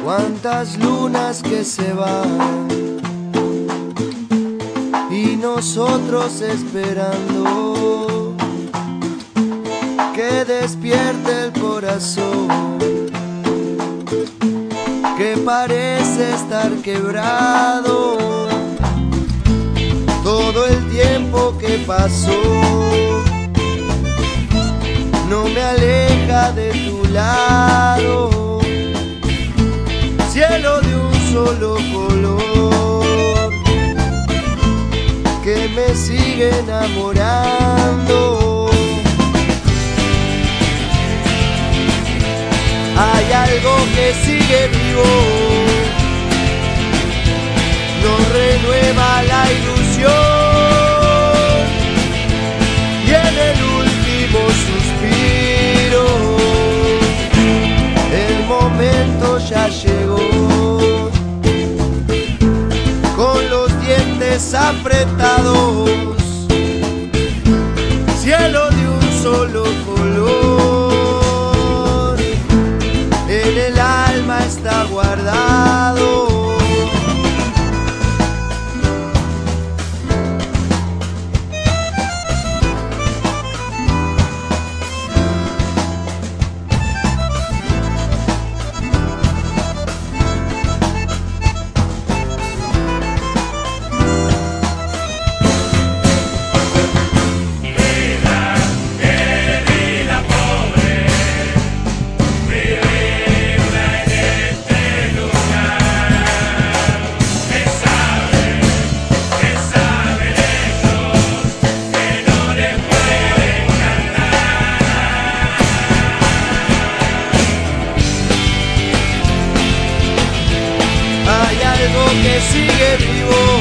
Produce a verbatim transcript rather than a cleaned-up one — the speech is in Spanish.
Cuántas lunas que se van y nosotros esperando que despierte el corazón, que parece estar quebrado. Todo el tiempo que pasó no me aleja de tu lado. Cielo de un solo color que me sigue enamorando. Hay algo que sigue vivo, nos renueva la ilusión, y en el último suspiro el momento ya llegó. Con los dientes apretados, cielo de un solo color, en el alma está guardado. Que sigue vivo,